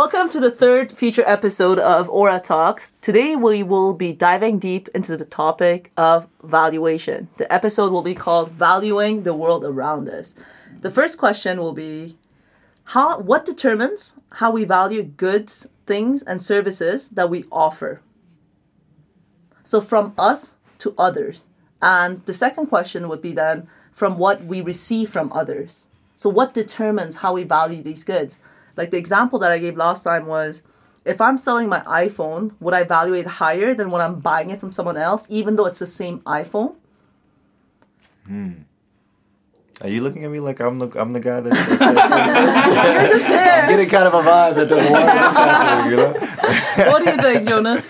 Welcome to the third feature episode of Aura Talks. Today we will be diving deep into the topic of valuation. The episode will be called Valuing the World Around Us. The first question will be, what determines how we value goods, things, and services that we offer? So from us to others. And the second question would be then, from what we receive from others. So what determines how we value these goods? Like the example that I gave last time was, if I'm selling my iPhone, would I value it higher than when I'm buying it from someone else, even though it's the same iPhone? Are you looking at me like I'm the guy that's You're just there. I'm getting kind of a vibe that doesn't want this happening, you know? What do you think, Jonas?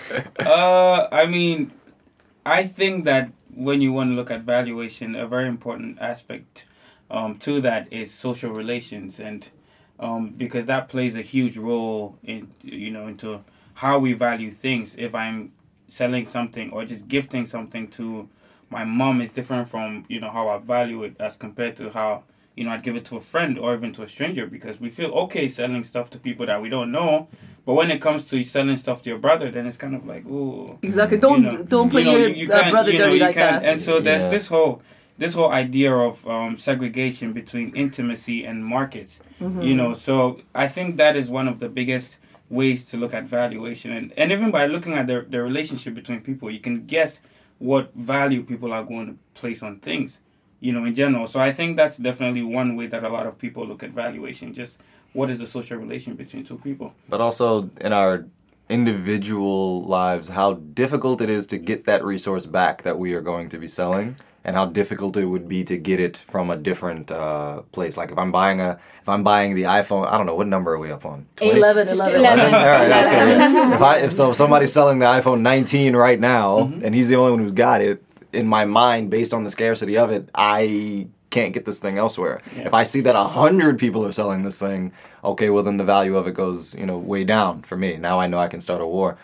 I think that when you want to look at valuation, a very important aspect to that is social relations, and because that plays a huge role into how we value things. If I'm selling something or just gifting something to my mom, is different from how I value it as compared to how I'd give it to a friend or even to a stranger, because we feel okay selling stuff to people that we don't know. But when it comes to selling stuff to your brother, then it's kind of like, ooh. Exactly. Don't play your brother dirty like that. And so there's this whole idea of segregation between intimacy and markets. So I think that is one of the biggest ways to look at valuation. And even by looking at the relationship between people, you can guess what value people are going to place on things, in general. So I think that's definitely one way that a lot of people look at valuation. Just what is the social relation between two people? But also in our individual lives, how difficult it is to get that resource back that we are going to be selling, and how difficult it would be to get it from a different place. Like if I'm buying the iPhone, I don't know, what number are we up on? 11. All right, okay. If somebody's selling the iPhone 19 right now, and he's the only one who's got it, in my mind, based on the scarcity of it, I can't get this thing elsewhere. Yeah. If I see that 100 people are selling this thing, okay, well then the value of it goes, way down for me. Now I know I can start a war.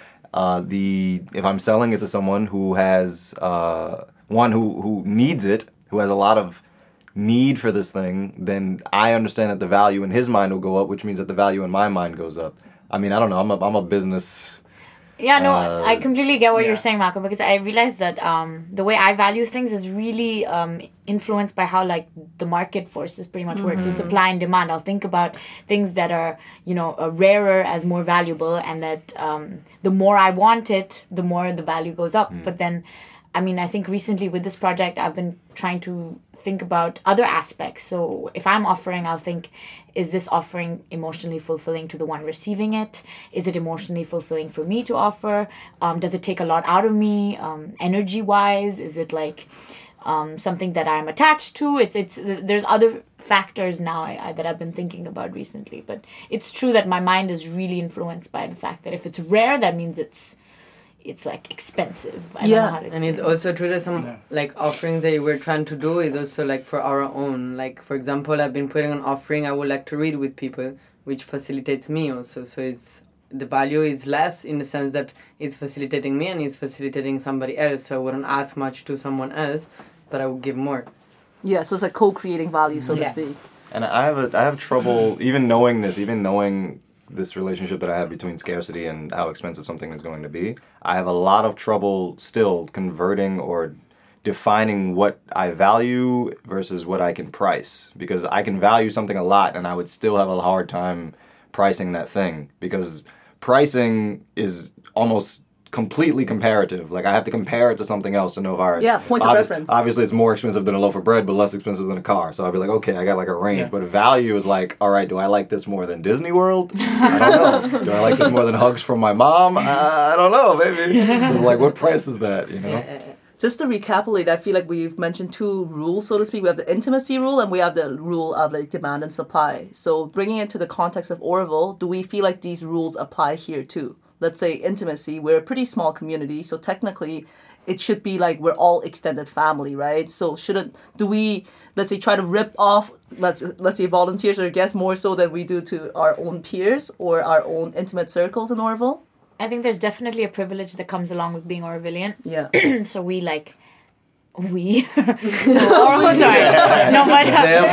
If I'm selling it to someone who has one who needs it, who has a lot of need for this thing, then I understand that the value in his mind will go up, which means that the value in my mind goes up. I mean, I don't know. I'm a business. Yeah, no, I completely get what you're saying, Malcolm, because I realized that the way I value things is really influenced by how the market forces pretty much works. The supply and demand. I'll think about things that are rarer as more valuable, and that the more I want it, the more the value goes up. But then, I think recently with this project, I've been trying to think about other aspects. So if I'm offering, I'll think, is this offering emotionally fulfilling to the one receiving it? Is it emotionally fulfilling for me to offer? Does it take a lot out of me, energy-wise? Is it something that I'm attached to? There's other factors now that I've been thinking about recently. But it's true that my mind is really influenced by the fact that if it's rare, that means it's expensive. I don't know how to explain. And it's also true that some offerings that we're trying to do is also for our own. For example, I've been putting an offering I would like to read with people, which facilitates me also. So it's the value is less in the sense that it's facilitating me and it's facilitating somebody else. So I wouldn't ask much to someone else, but I would give more. Yeah, so it's co-creating value, so to speak. And I have trouble even knowing this relationship that I have between scarcity and how expensive something is going to be. I have a lot of trouble still converting or defining what I value versus what I can price, because I can value something a lot and I would still have a hard time pricing that thing, because pricing is almost completely comparative. I have to compare it to something else to know if points of reference. Obviously, it's more expensive than a loaf of bread, but less expensive than a car. So I'd be like, okay, I got a range. Yeah. But value is all right, do I like this more than Disney World? I don't know. Do I like this more than hugs from my mom? I don't know, maybe. So what price is that, Just to recapitulate, I feel like we've mentioned two rules, so to speak. We have the intimacy rule and we have the rule of demand and supply. So bringing it to the context of Oroville, do we feel like these rules apply here too? Let's say intimacy, we're a pretty small community, so technically it should be we're all extended family, right? So do we, let's say, try to rip off, let's say, volunteers or guests more so than we do to our own peers or our own intimate circles in Oroville? I think there's definitely a privilege that comes along with being Orvillian. Yeah. So we we. Oh, sorry. No, but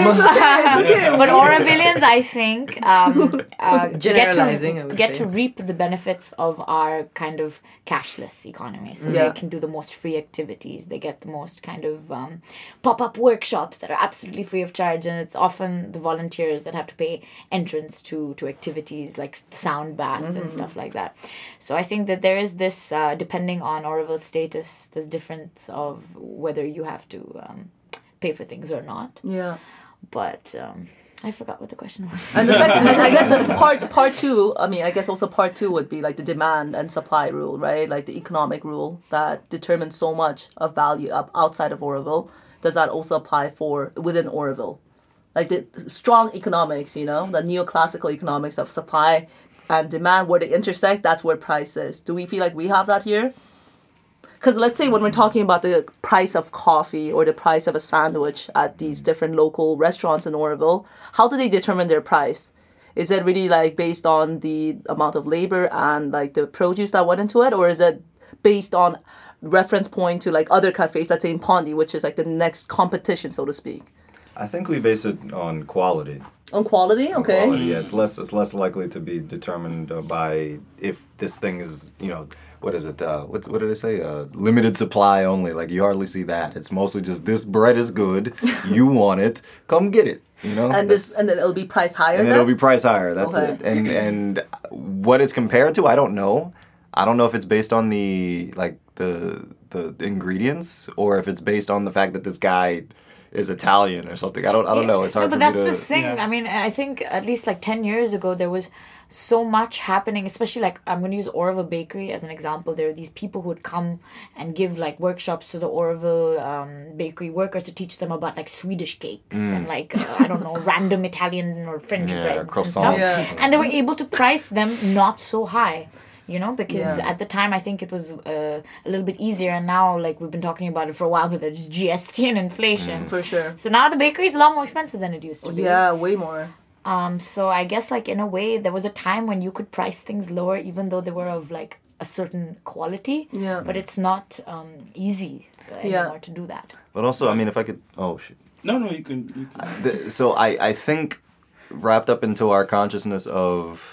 but Aurovilians, I think, Generalizing, I would get say. to reap the benefits of our kind of cashless economy. So they can do the most free activities. They get the most kind of pop-up workshops that are absolutely free of charge, and it's often the volunteers that have to pay entrance to activities like sound bath and stuff like that. So I think that there is this, depending on Auroville's status, this difference of whether you have to pay for things or not. Yeah. But I forgot what the question was. And the second, I guess this part two, I mean, I guess also part two would be like the demand and supply rule, right? Like the economic rule that determines so much of value outside of Auroville. Does that also apply for within Auroville? Like the strong economics, the neoclassical economics of supply and demand, where they intersect, that's where price is. Do we feel like we have that here? Because let's say when we're talking about the price of coffee or the price of a sandwich at these different local restaurants in Auroville, how do they determine their price? Is it really like based on the amount of labor and like the produce that went into it? Or is it based on reference point to like other cafes, let's say in Pondy, which is like the next competition, so to speak? I think we base it on quality. On quality? Okay. Quality, yeah. It's less likely to be determined by if this thing is, what is it? What did I say? Limited supply only. Like you hardly see that. It's mostly just this bread is good. You want it? Come get it. And then it'll be priced higher. And then it'll be priced higher. That's Okay. it. And what it's compared to, I don't know. I don't know if it's based on the ingredients or if it's based on the fact that this guy is Italian or something. I don't know. It's hard but for me that's to. the thing. Yeah. I mean, I think at least like 10 years ago, there was so much happening, especially like I'm going to use Auroville Bakery as an example. There are these people who would come and give like workshops to the Auroville bakery workers to teach them about like Swedish cakes and like, I don't know, random Italian or French breads and croissant. stuff. Yeah. And they were able to price them not so high. Because Yeah. at the time I think it was a little bit easier, and now like we've been talking about it for a while, but there's GST and inflation. For sure. So now the bakery is a lot more expensive than it used to be. Yeah, way more. So I guess like in a way there was a time when you could price things lower even though they were of like a certain quality. Yeah. But it's not easy anymore to do that. But also, I mean, if I could. Oh shit. No, you can. So I think wrapped up into our consciousness of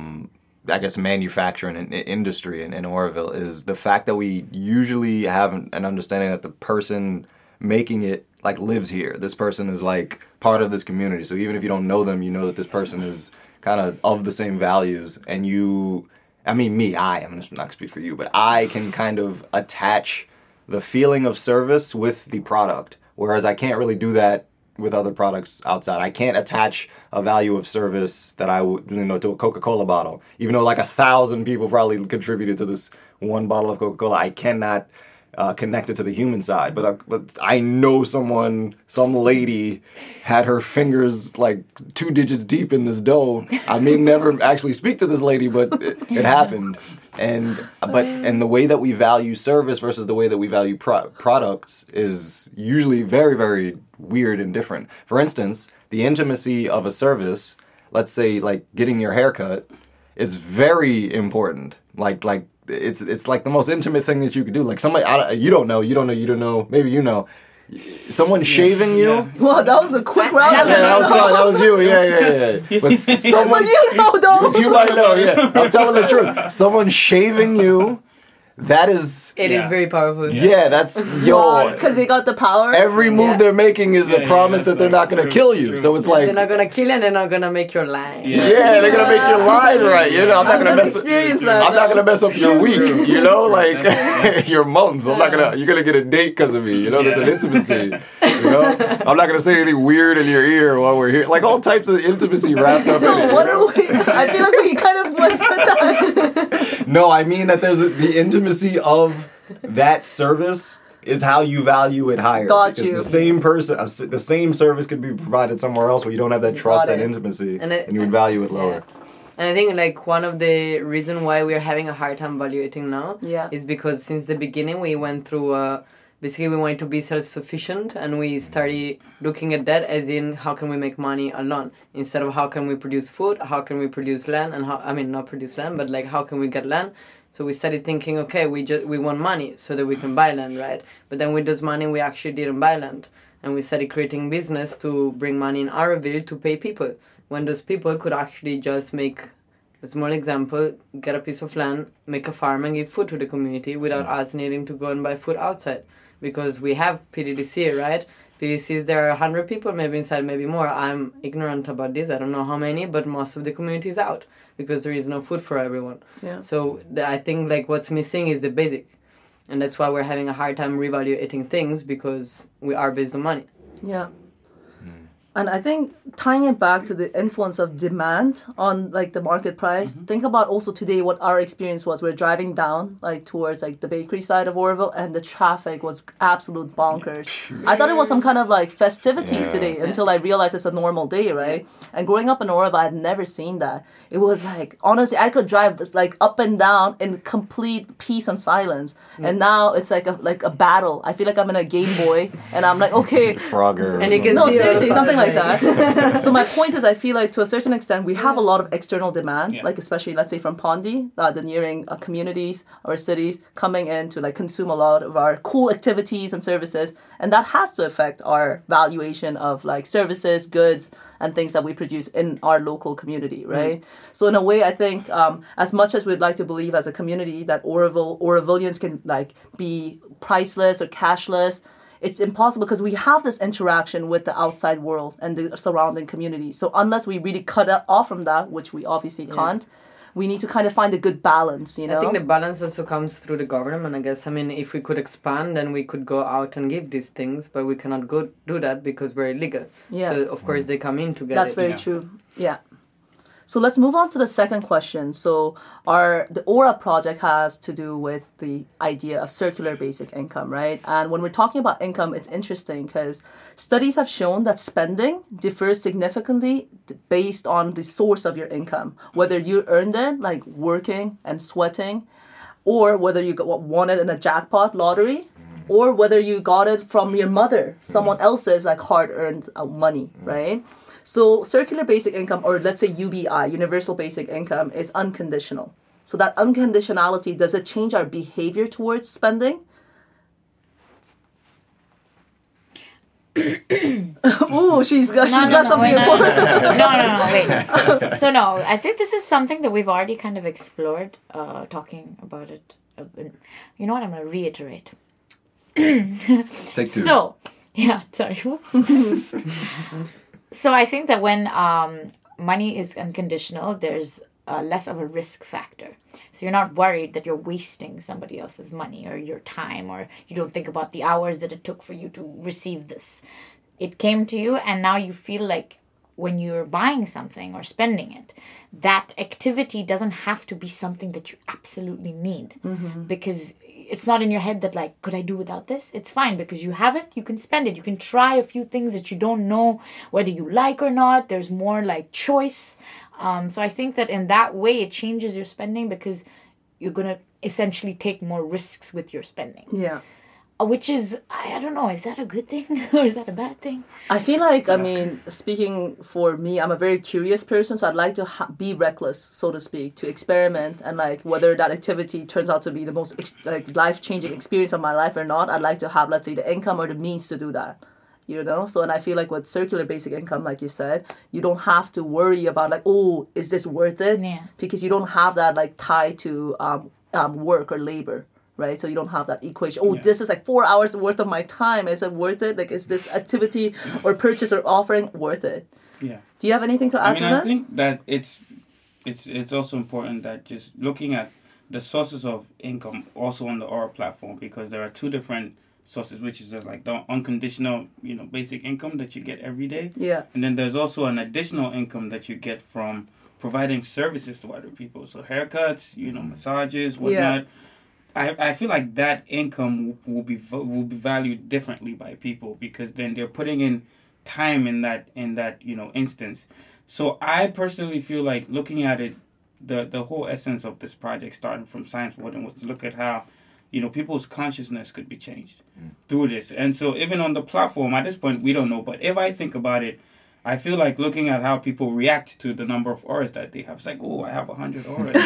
I guess manufacturing and industry in Auroville is the fact that we usually have an understanding that the person making it like lives here. This person is like part of this community. So even if you don't know them, you know that this person is kind of the same values. And I'm not gonna speak for you, but I can kind of attach the feeling of service with the product. Whereas I can't really do that with other products outside. I can't attach a value of service that I would, to a Coca-Cola bottle. Even though like 1,000 people probably contributed to this one bottle of Coca-Cola, I cannot connect it to the human side. But I know some lady had her fingers like 2 digits deep in this dough. I may never actually speak to this lady, but it happened. And the way that we value service versus the way that we value products is usually very, very weird and different. For instance, the intimacy of a service, let's say like getting your hair cut, is very important. Like it's like the most intimate thing that you could do. Like somebody you don't know, maybe you know. Someone shaving you. Yeah. Well, that was a quick round. Yeah, that was you. Yeah. But someone though. you might know. Yeah, I'm telling the truth. Someone shaving you. That is. It is very powerful. Yeah, that's Because they got the power. Every move they're making is a promise that they're not going to kill you. True. So it's like They're not gonna kill you and they're not gonna make your line. yeah, they're gonna make your line right. I'm not gonna mess. I'm not gonna mess up your week. Like your month. I'm not gonna. You're gonna get a date because of me. There's an intimacy. I'm not gonna say anything weird in your ear while we're here. Like all types of intimacy wrapped up in it. What are we? I feel like we kind of went to that. No, I mean that there's the intimacy of that service is how you value it higher. Got because you. the same person, the same service could be provided somewhere else where you don't have that trust, that intimacy, and you would value it lower. And I think like one of the reason why we're having a hard time evaluating now Yeah. is because since the beginning we went through basically we wanted to be self-sufficient, and we started looking at that as in how can we make money alone instead of how can we produce food, how can we produce land, and not produce land, but like how can we get land. So we started thinking, okay, we want money so that we can buy land, right? But then with this money we actually didn't buy land, and we started creating business to bring money in our ville to pay people, when those people could actually just make a small example, get a piece of land, make a farm and give food to the community without us needing to go and buy food outside. Because we have PDDC, right? PDDCs, there are 100 people maybe inside, maybe more. I'm ignorant about this. I don't know how many, but most of the community is out because there is no food for everyone. Yeah. So I think like what's missing is the basic. And that's why we're having a hard time reevaluating things, because we are based on money. Yeah. And I think tying it back to the influence of demand on like the market price, think about also today what our experience was. We're driving down like towards like the bakery side of Oroville, and the traffic was absolute bonkers. I thought it was some kind of like festivities today until I realized it's a normal day, right? And growing up in Oroville, I had never seen that. It was like, honestly, I could drive like up and down in complete peace and silence. And now it's like a battle. I feel like I'm in a Game Boy and I'm like, okay. Frogger. And you can No, see seriously, something like that. So my point is, I feel like to a certain extent, we have a lot of external demand, like especially, let's say, from Pondi, the nearing communities or cities coming in to like consume a lot of our cool activities and services. And that has to affect our valuation of like services, goods, and things that we produce in our local community, right? So in a way, I think as much as we'd like to believe as a community that Orovillians can like be priceless or cashless, it's impossible because we have this interaction with the outside world and the surrounding community. So unless we really cut it off from that, which we obviously can't, we need to kind of find a good balance, you know? I think the balance also comes through the government, I guess. I mean, if we could expand, then we could go out and give these things, but we cannot go do that because we're illegal. Yeah. So, of course, they come in to get That's it. very true. Yeah. So let's move on to the second question. So the Aura project has to do with the idea of circular basic income, right? And when we're talking about income, it's interesting because studies have shown that spending differs significantly based on the source of your income, whether you earned it like working and sweating, or whether you won it in a jackpot lottery, or whether you got it from your mother, someone else's like hard-earned money, right? So circular basic income, or let's say UBI, universal basic income, is unconditional. So that unconditionality, does it change our behavior towards spending? Ooh, she's got something important. Wait. So no, I think this is something that we've already kind of explored, talking about it. You know what? I'm going to reiterate. Take two. So, yeah, sorry. So I think that when money is unconditional, there's less of a risk factor. So you're not worried that you're wasting somebody else's money or your time, or you don't think about the hours that it took for you to receive this. It came to you, and now you feel like when you're buying something or spending it, that activity doesn't have to be something that you absolutely need, because it's not in your head that like, could I do without this? It's fine because you have it, you can spend it, you can try a few things that you don't know whether you like or not. There's more like choice. So I think that in that way it changes your spending because you're going to essentially take more risks with your spending. Yeah. Which is, I don't know, is that a good thing or is that a bad thing? I feel like, I mean, speaking for me, I'm a very curious person, so I'd like to be reckless, so to speak, to experiment, and like whether that activity turns out to be the most life-changing experience of my life or not, I'd like to have, let's say, the income or the means to do that. You know? So, and I feel like with circular basic income, like you said, you don't have to worry about like, oh, is this worth it? Yeah. Because you don't have that like tie to work or labor. Right, so you don't have that equation. Oh, this is like 4 hours worth of my time. Is it worth it? Like, is this activity or purchase or offering worth it? Yeah. Do you have anything to add to this? I think that it's also important that just looking at the sources of income also on the Aura platform, because there are two different sources, which is like the unconditional, basic income that you get every day. Yeah. And then there's also an additional income that you get from providing services to other people. So haircuts, massages, whatnot. Yeah. I feel like that income will be valued differently by people, because then they're putting in time in that instance. So I personally feel like looking at it, the whole essence of this project, starting from Science Warden, was to look at how people's consciousness could be changed through this. And so even on the platform, at this point, we don't know. But if I think about it, I feel like looking at how people react to the number of auras that they have. It's like, oh, I have 100 auras.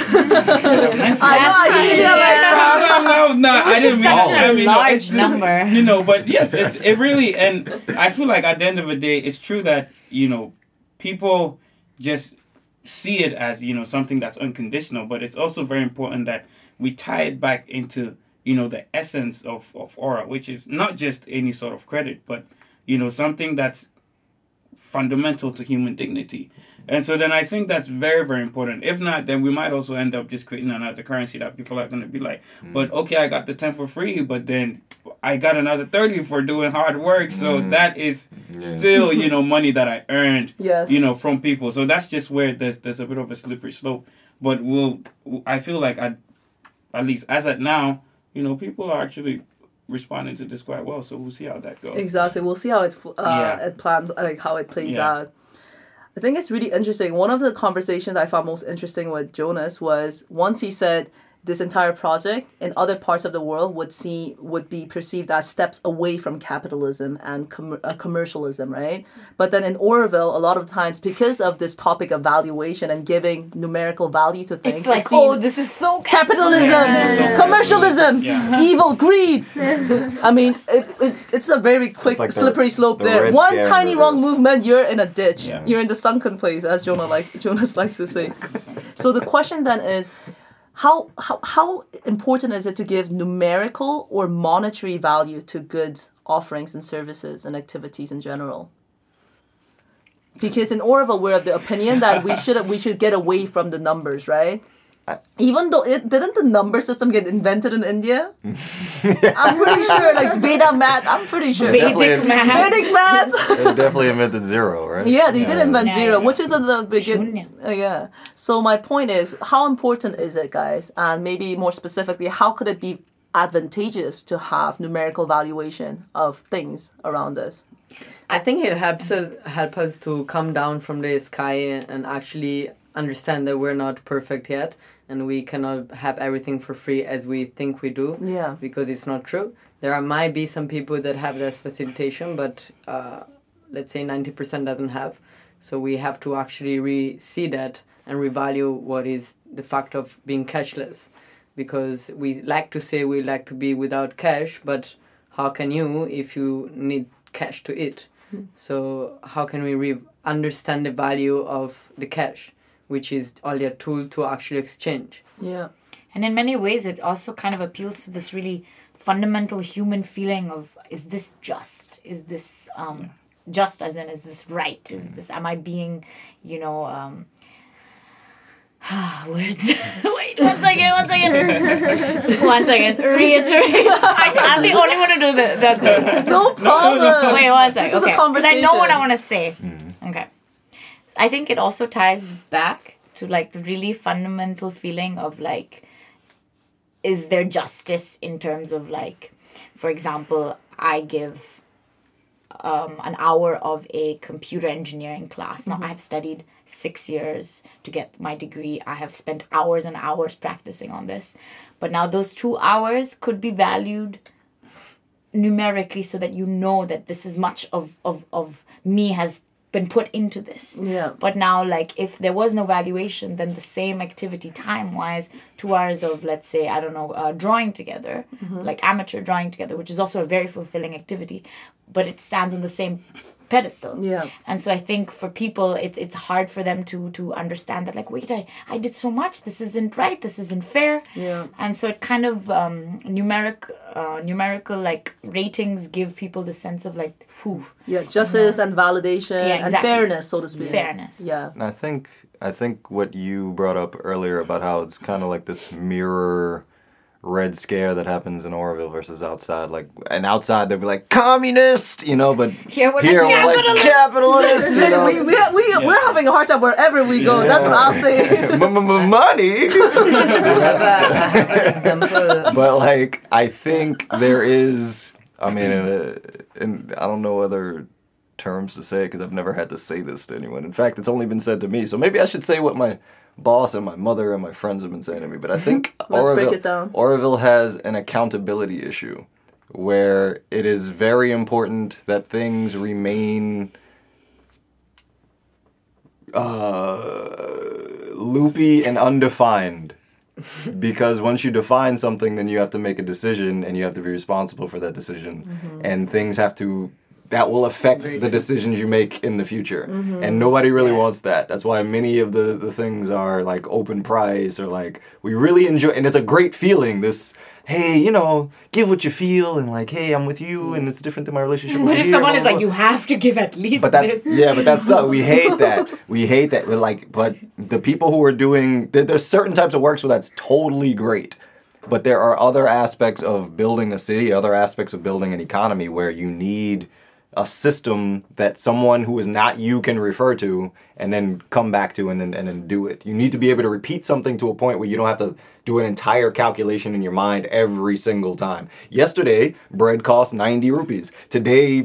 I didn't mean large number. But yes, it really, and I feel like at the end of the day, it's true that, people just see it as, something that's unconditional, but it's also very important that we tie it back into, the essence of aura, which is not just any sort of credit, but, something that's fundamental to human dignity. And so then I think that's very, very important. If not, then we might also end up just creating another currency that people are going to be like, but okay, I got the 10 for free, but then I got another 30 for doing hard work. So that is still, money that I earned, from people. So that's just where there's a bit of a slippery slope. But I feel like at least as at now, people are actually responding to this quite well, so we'll see how that goes. Exactly, we'll see how it plans, like how it plays out. I think it's really interesting. One of the conversations I found most interesting with Jonas was once he said this entire project in other parts of the world would be perceived as steps away from capitalism and commercialism, right? But then in Oroville, a lot of times, because of this topic of valuation and giving numerical value to things, it's like, this is so capitalism, commercialism, evil, greed. I mean, it's a very quick, like slippery slope there. One tiny wrong movement, you're in a ditch. Yeah. You're in the sunken place, as Jonas likes to say. So the question then is, how important is it to give numerical or monetary value to goods, offerings, and services and activities in general? Because in Oroville, we're of the opinion that we should get away from the numbers, right? Even though didn't the number system get invented in India? I'm pretty sure, like Veda math. I'm pretty sure Vedic math. They definitely invented zero, right? Yeah, they did invent zero, which is at the beginning. Yeah. So my point is, how important is it, guys? And maybe more specifically, how could it be advantageous to have numerical valuation of things around us? I think it helps us to come down from the sky and actually understand that we're not perfect yet and we cannot have everything for free as we think we do. Yeah. Because it's not true. There might be some people that have this facilitation, but let's say 90% doesn't have. So we have to actually see that and revalue what is the fact of being cashless. Because we like to say we like to be without cash, but how can you if you need cash to eat? So how can we understand the value of the cash, which is only a tool to actually exchange? Yeah. And in many ways, it also kind of appeals to this really fundamental human feeling of, is this just? Is this just, as in, is this right? Is this, am I being, words. Wait, one second. One second. Reiterate. I'm the only one to do that. No problem. Wait, one second. This is a conversation. Because I know what I want to say. Okay. I think it also ties back to like the really fundamental feeling of like, is there justice in terms of like, for example, I give an hour of a computer engineering class. Now, I've studied 6 years to get my degree. I have spent hours and hours practicing on this. But now those 2 hours could be valued numerically so that you know that this is much of me has been put into this. Yeah. But now, like, if there was no valuation, then the same activity time-wise, 2 hours of, let's say, I don't know, drawing together, like amateur drawing together, which is also a very fulfilling activity, but it stands on the same pedestal. Yeah. And so I think for people, it's hard for them to understand that, like, wait, I did so much, this isn't right, this isn't fair. Yeah. And so it kind of numerical like ratings give people the sense of like, whew. Yeah, justice and validation exactly. and fairness, so to speak. Fairness. Yeah. And I think what you brought up earlier about how it's kind of like this mirror Red Scare that happens in Oroville versus outside, like, and outside they'll be like communist, but here we're like capitalist. We're having a hard time wherever we go. That's what I'll say. Money. Example. But like, I think there is. I mean, and I don't know other terms to say because I've never had to say this to anyone. In fact, it's only been said to me. So maybe I should say what my boss and my mother and my friends have been saying to me, but I think Let's break it down. Oroville has an accountability issue where it is very important that things remain loopy and undefined. Because once you define something, then you have to make a decision and you have to be responsible for that decision. And things have to, that will affect the decisions you make in the future. And nobody really wants that. That's why many of the things are like open price or like, we really enjoy, and it's a great feeling, this, hey, you know, give what you feel and like, hey, I'm with you and it's different than my relationship with you. But if someone is like, you have to give at least but that's this. we hate that. We hate that. We're like, but the people who are doing, there's certain types of works where that's totally great. But there are other aspects of building a city, other aspects of building an economy where you need a system that someone who is not you can refer to and then come back to and then do it. You need to be able to repeat something to a point where you don't have to do an entire calculation in your mind every single time. Yesterday, bread cost 90 rupees. Today,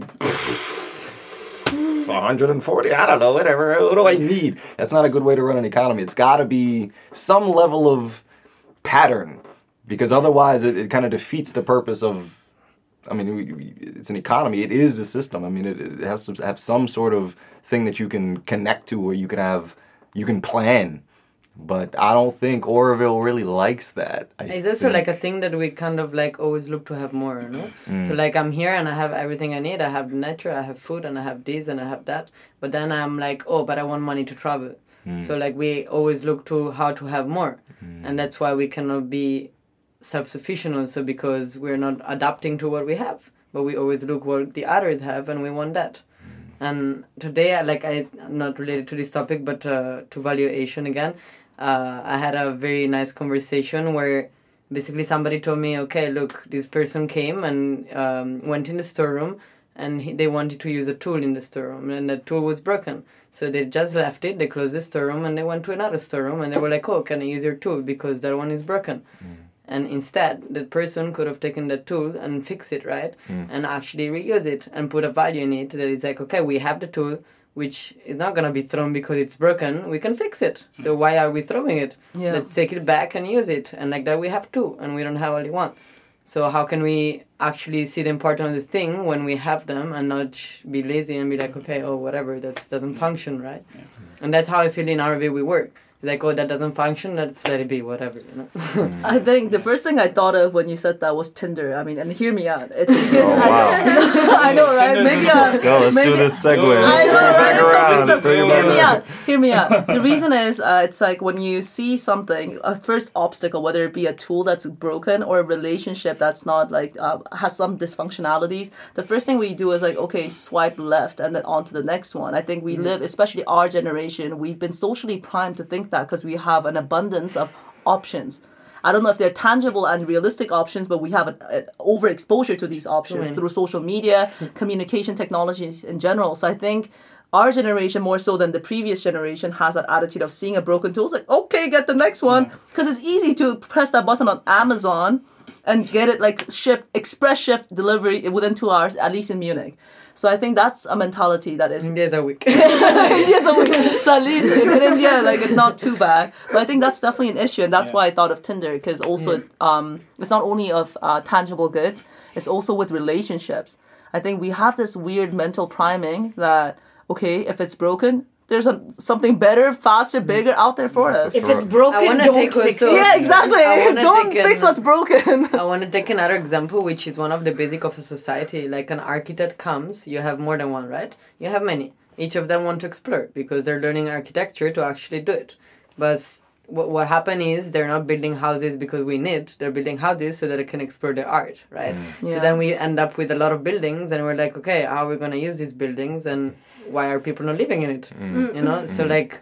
140, I don't know, whatever. What do I need? That's not a good way to run an economy. It's got to be some level of pattern, because otherwise it kind of defeats the purpose of, I mean, it's an economy. It is a system. I mean, it has to have some sort of thing that you can connect to, or you can plan. But I don't think Oroville really likes that. It's also like a thing that we kind of like always look to have more, no? So like I'm here and I have everything I need. I have nature, I have food, and I have this and I have that. But then I'm like, oh, but I want money to travel. So like we always look to how to have more. And that's why we cannot be self-sufficient also, because we're not adapting to what we have. But we always look what the others have and we want that. And today, I'm not related to this topic, but to valuation again, I had a very nice conversation where basically somebody told me, okay, look, this person came and went in the storeroom and they wanted to use a tool in the storeroom and the tool was broken. So they just left it, they closed the storeroom and they went to another storeroom and they were like, oh, can I use your tool because that one is broken? And instead, that person could have taken that tool and fixed it, right? And actually reuse it and put a value in it that is like, okay, we have the tool, which is not going to be thrown because it's broken. We can fix it. So why are we throwing it? Yeah. Let's take it back and use it. And like that, we have two and we don't have only one. So how can we actually see the importance of the thing when we have them and not be lazy and be like, okay, oh, whatever, that doesn't function, right? And that's how I feel in our way we work. Like, oh, that doesn't function, let's let it be, whatever, you know? I think the first thing I thought of when you said that was Tinder. I mean, and hear me out. It's because I know, right? Maybe let's go. Let's do this segue. I know, Back around. right? Hear me out. The reason is, it's like when you see something, a first obstacle, whether it be a tool that's broken or a relationship that's not like has some dysfunctionalities. The first thing we do is like, okay, swipe left and then on to the next one. I think we live, especially our generation, we've been socially primed to think that because we have an abundance of options. I don't know if they're tangible and realistic options, but we have an overexposure to these options through social media, communication technologies in general. So I think our generation, more so than the previous generation, has that attitude of seeing a broken tool. It's like, okay, get the next one. Because it's easy to press that button on Amazon and get it like shipped, express shipped delivery within 2 hours, at least in Munich. So I think that's a mentality that is... India's a week. India's a week. So at least in India, like, it's not too bad. But I think that's definitely an issue. And that's why I thought of Tinder. Because also, it's not only of tangible goods, it's also with relationships. I think we have this weird mental priming that, okay, if it's broken, there's something better, faster, bigger out there for us. If it's broken, don't fix it. Yeah, exactly. Don't fix what's broken. I want to take another example, which is one of the basic of a society. Like an architect comes, you have more than one, right? You have many. Each of them want to explore because they're learning architecture to actually do it. But what happened is they're not building houses because we need. They're building houses so that they can explore their art, right? So then we end up with a lot of buildings and we're like, okay, how are we going to use these buildings and why are people not living in it? You know? So like,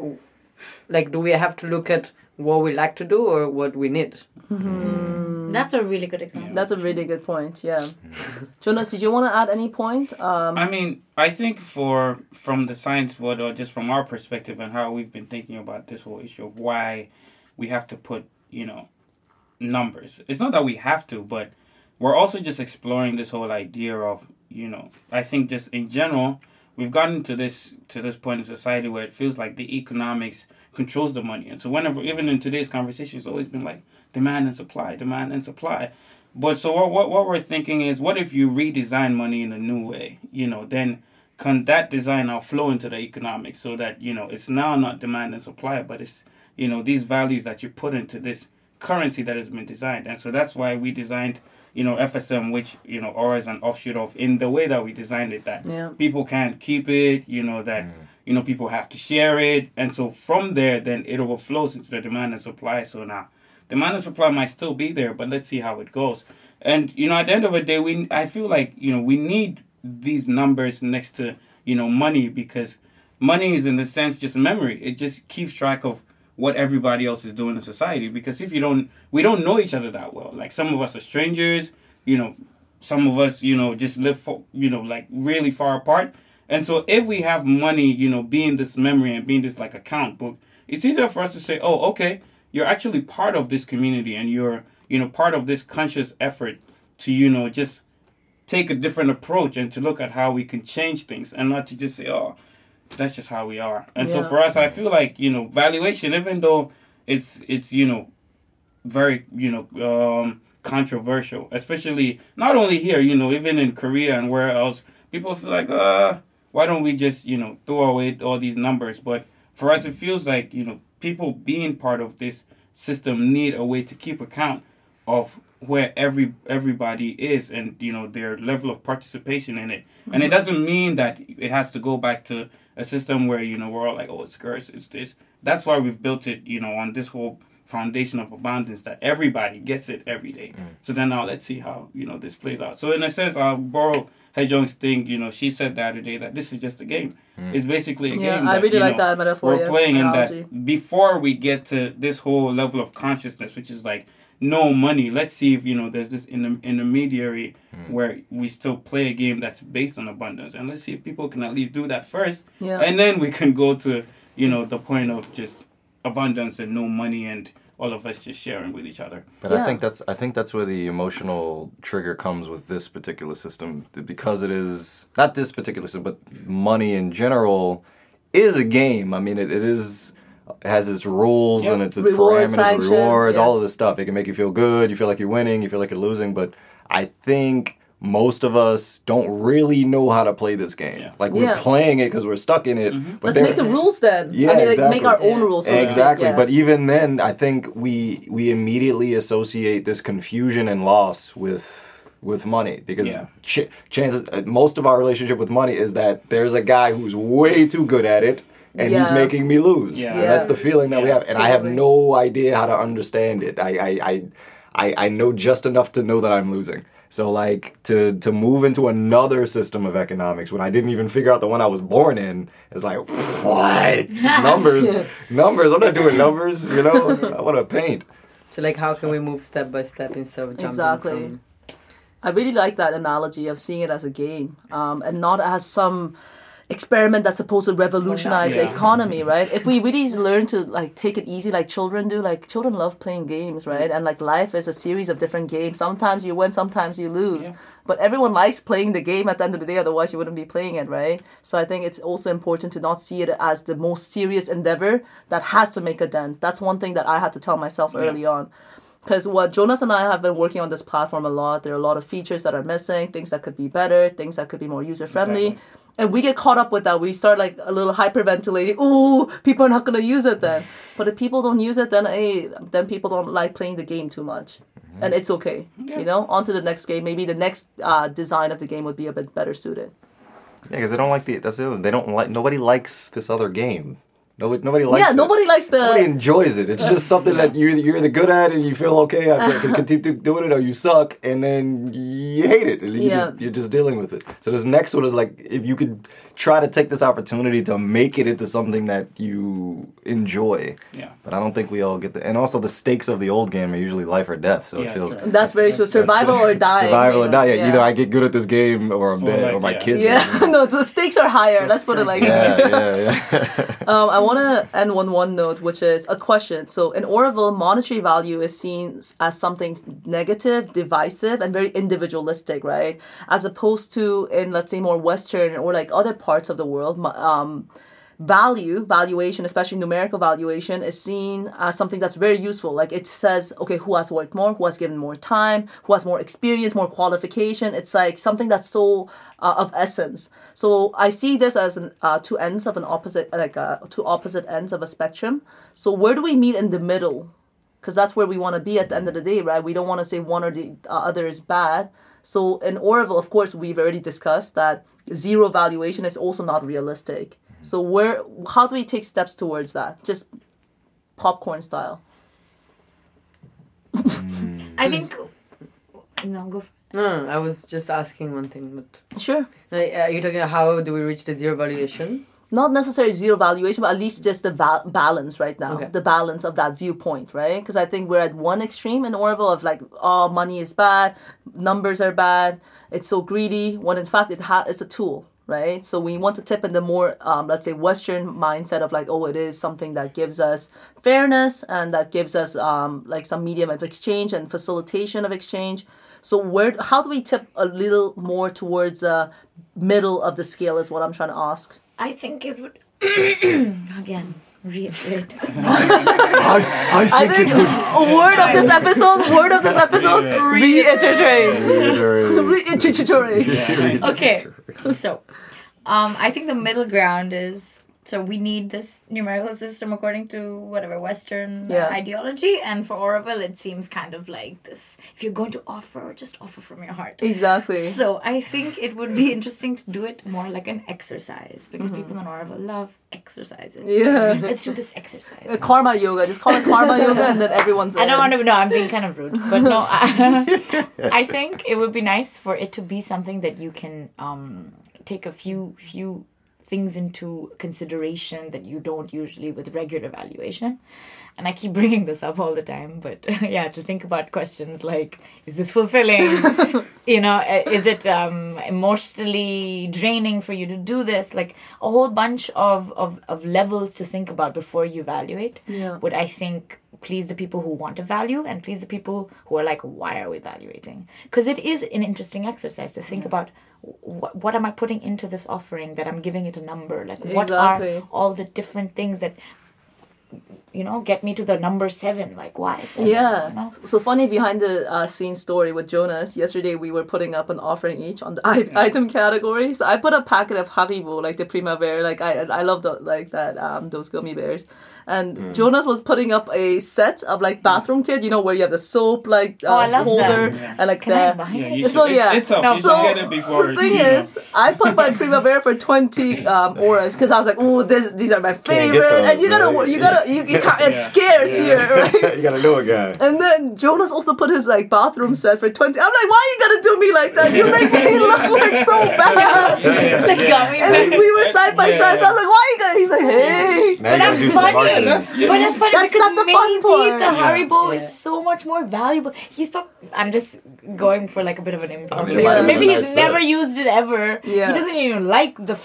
do we have to look at what we like to do or what we need? That's a really good example. That's a really good point, yeah. Jonas, did you want to add any point? I mean, I think from the science world, or just from our perspective and how we've been thinking about this whole issue of why we have to put, numbers. It's not that we have to, but we're also just exploring this whole idea of, I think just in general, we've gotten to this point in society where it feels like the economics controls the money. And so whenever, even in today's conversation, it's always been like demand and supply. But so what we're thinking is, what if you redesign money in a new way? Then can that design now flow into the economics so that, it's now not demand and supply, but it's, these values that you put into this currency that has been designed. And so that's why we designed, FSM, which, Aura is an offshoot of, in the way that we designed it, that people can't keep it, that, people have to share it. And so from there, then it overflows into the demand and supply. So now demand and supply might still be there, but let's see how it goes. And, at the end of the day, I feel like, we need these numbers next to, money, because money is, in a sense, just memory. It just keeps track of what everybody else is doing in society. Because if we don't know each other that well. Like, some of us are strangers, some of us, just live, like really far apart. And so if we have money, being this memory and being this like account book, it's easier for us to say, oh, okay, you're actually part of this community, and you're, part of this conscious effort to, just take a different approach and to look at how we can change things, and not to just say, oh, that's just how we are. And so for us, I feel like, valuation, even though it's very, controversial, especially not only here, even in Korea and where else, people feel like, why don't we just, throw away all these numbers? But for us, it feels like, people being part of this system need a way to keep account of where everybody is, and their level of participation in it. And it doesn't mean that it has to go back to a system where we're all like, oh, it's scarce, it's this. That's why we've built it on this whole foundation of abundance, that everybody gets it every day. So then now let's see how this plays out. So in a sense, I'll borrow Haejong's thing. She said the other day that this is just a game. It's basically a game. I really like that metaphor. We're playing, and that before we get to this whole level of consciousness, which is like no money, let's see if there's this intermediary where we still play a game that's based on abundance, and let's see if people can at least do that first, and then we can go to the point of just abundance and no money and all of us just sharing with each other. But I think that's where the emotional trigger comes with this particular system, because it is not this particular system, but money in general is a game. I mean, it has its rules and its parameters, sanctions, rewards, all of this stuff. It can make you feel good, you feel like you're winning, you feel like you're losing, but I think most of us don't really know how to play this game. Like, we're playing it because we're stuck in it. But let's make the rules then. Exactly. Make our own rules. Exactly. But even then, I think we immediately associate this confusion and loss with money, because chances, most of our relationship with money is that there's a guy who's way too good at it, and he's making me lose. And that's the feeling that we have. And I have no idea how to understand it. I know just enough to know that I'm losing. So, like, to move into another system of economics when I didn't even figure out the one I was born in, is like, what? Numbers. I'm not doing numbers, I want to paint. So, like, how can we move step by step instead of jumping from... I really like that analogy of seeing it as a game, and not as some experiment that's supposed to revolutionize the economy, right? If we really learn to take it easy like children do, children love playing games, right? And life is a series of different games. Sometimes you win, sometimes you lose. But everyone likes playing the game at the end of the day, otherwise you wouldn't be playing it, right? So I think it's also important to not see it as the most serious endeavor that has to make a dent. That's one thing that I had to tell myself early on. Because what Jonas and I have been working on this platform a lot, there are a lot of features that are missing, things that could be better, things that could be more user-friendly. Exactly. And we get caught up with that. We start a little hyperventilating. Ooh, people are not going to use it then. But if people don't use it, then people don't like playing the game too much. And it's okay. On to the next game. Maybe the next design of the game would be a bit better suited. Yeah, because they don't like that's the other. They don't like. Nobody likes this other game. Nobody likes it. Nobody enjoys it. It's just something that you're either good at and you feel okay, I can continue doing it, or you suck and then you hate it and you're just dealing with it. So this next one is if you could try to take this opportunity to make it into something that you enjoy. Yeah. But I don't think we all get that. And also the stakes of the old game are usually life or death. So it feels... That's very true. Survival or die. Survival or die. Yeah. Either I get good at this game or I'm dead or my kids. Yeah. No, the stakes are higher. Let's put it like that. Yeah. I want to end on one note, which is a question. So in Oroville, monetary value is seen as something negative, divisive, and very individualistic, right? As opposed to in, let's say, more Western or like other parts of the world, valuation, especially numerical valuation, is seen as something that's very useful. Like it says, okay, who has worked more, who has given more time, who has more experience, more qualification. It's like something that's so of essence. So I see this as two ends of an opposite, two opposite ends of a spectrum. So where do we meet in the middle? Because that's where we want to be at the end of the day, right? We don't want to say one or the other is bad. So in Oroville, of course, we've already discussed that zero valuation is also not realistic. So how do we take steps towards that? Just popcorn style. I think... No, go for it. No, I was just asking one thing. But Sure. are you talking about how do we reach the zero valuation? Not necessarily zero valuation, but at least just the balance right now. Okay. The balance of that viewpoint, right? Because I think we're at one extreme in Oroville of like, oh, money is bad, numbers are bad, it's so greedy, when in fact it's a tool. Right? So we want to tip in the more, let's say, Western mindset of like, oh, it is something that gives us fairness and that gives us like some medium of exchange and facilitation of exchange. So how do we tip a little more towards the middle of the scale is what I'm trying to ask. I think it would... Again, reiterate. I think it would. Word of this episode, reiterate. Reiterate. Okay, so I think the middle ground is, so we need this numerical system according to whatever Western ideology, and for Oroville it seems kind of like this, if you're going to offer, just offer from your heart. Exactly. So I think it would be interesting to do it more like an exercise, because people in Oroville love exercises. Yeah. Let's do this exercise. Karma yoga. Just call it karma yoga and then everyone's I don't want to know, I'm being kind of rude. But no, I think it would be nice for it to be something that you can take a few things into consideration that you don't usually with regular evaluation. And I keep bringing this up all the time, but to think about questions like, is this fulfilling? Is it emotionally draining for you to do this? Like a whole bunch of levels to think about before you evaluate would, I think, please the people who want to value and please the people who are like, why are we evaluating? Because it is an interesting exercise to think about what am I putting into this offering that I'm giving it a number? Like what are all the different things that get me to the number 7? Like why 7? Yeah. So funny behind the scene story with Jonas. Yesterday we were putting up an offering each on the item category. So I put a packet of Haribo, like the Primavera. Like I love those gummy bears. And Jonas was putting up a set of like bathroom kit, where you have the soap holder and like that. It's up. So get it before. The thing is, I put my Primavera for 20 auras because I was like, oh, these are my favorite, and you can't. It's scarce here, right? You gotta know a guy. And then Jonas also put his like bathroom set for 20. I'm like, why you gotta do me like that? You make me look like so bad. And then we were side by side, so I was like, why you gotta? He's like, hey. Now you gotta do some marketing. But that's funny That's because the fun part. the Haribo is so much more valuable. I'm just going for like a bit of an improv. Maybe he's never used it ever. Yeah. He doesn't even like the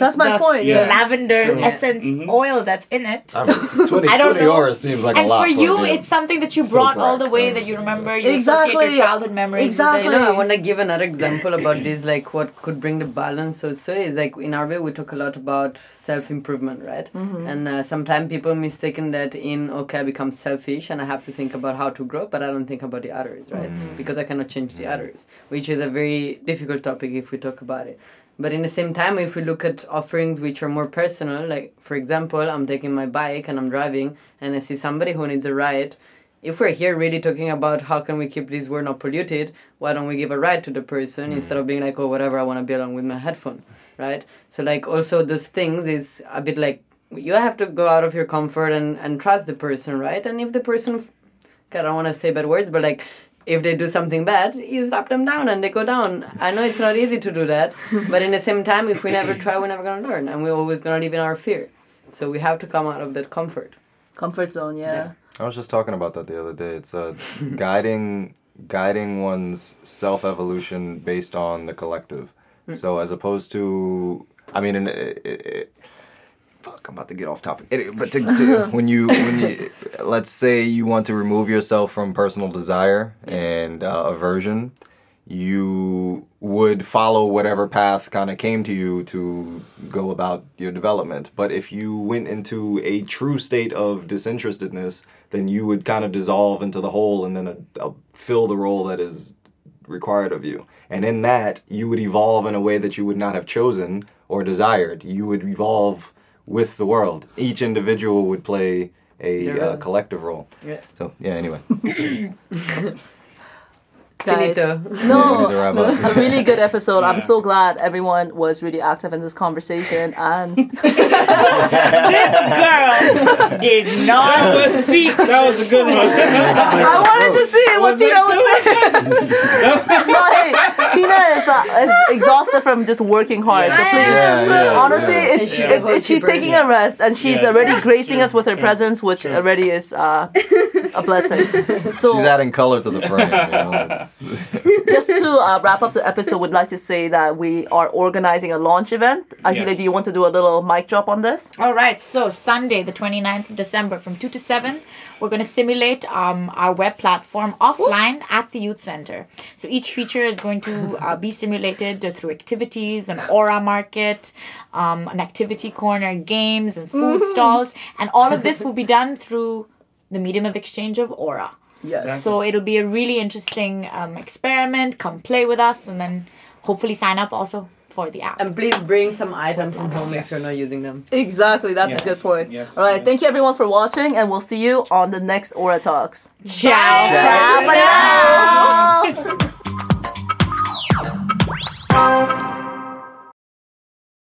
lavender essence oil that's in it. 20 I don't know. hours seems like a lot. And for you, it's something that you brought all the way that you remember. You associate your childhood memories. Exactly. I want to give another example about this, like what could bring the balance also is like in our way we talk a lot about self-improvement, right? And sometimes people mistaken that I become selfish and I have to think about how to grow, but I don't think about the others, right? Because I cannot change the others, which is a very difficult topic if we talk about it. But in the same time, if we look at offerings which are more personal, like for example, I'm taking my bike and I'm driving and I see somebody who needs a ride. If we're here really talking about how can we keep this world not polluted, why don't we give a ride to the person instead of being like, oh, whatever, I want to be along with my headphone, right? So like also those things is a bit like you have to go out of your comfort and trust the person, right? And if the person, I don't want to say bad words, but like if they do something bad, you slap them down and they go down. I know it's not easy to do that, but in the same time, if we never try, we're never going to learn, and we're always going to live in our fear. So we have to come out of that comfort Zone, yeah. I was just talking about that the other day. It's guiding one's self-evolution based on the collective. So as opposed to, I mean, fuck, I'm about to get off topic. But when you let's say you want to remove yourself from personal desire and aversion, you would follow whatever path kind of came to you to go about your development. But if you went into a true state of disinterestedness, then you would kind of dissolve into the whole and then fill the role that is required of you. And in that, you would evolve in a way that you would not have chosen or desired. You would evolve with the world. Each individual would play a collective role. Yeah. So, yeah, anyway. Guys, Finito. no, a really good episode. I'm so glad everyone was really active in this conversation. And This girl did not speak. That was a good one. I wanted to see what Tina would say. No, hey, Tina is exhausted from just working hard. So please, honestly, she's taking a rest, and she's already gracing us with her presence, which already is a blessing. So she's adding color to the frame. just to wrap up the episode, would like to say that we are organizing a launch event. Ahila, do you want to do a little mic drop on this? All right, so Sunday, the 29th of December from 2 to 7, we're going to simulate our web platform offline at the youth center. So each feature is going to be simulated through activities, an aura market, an activity corner, games and food stalls. And all of this will be done through the medium of exchange of aura. Yes. Exactly. So it'll be a really interesting experiment. Come play with us and then hopefully sign up also for the app. And please bring some items from home if you're not using them. Exactly, that's a good point. Yes. All right, thank you everyone for watching, and we'll see you on the next Aura Talks. Ciao. Ciao. Ciao.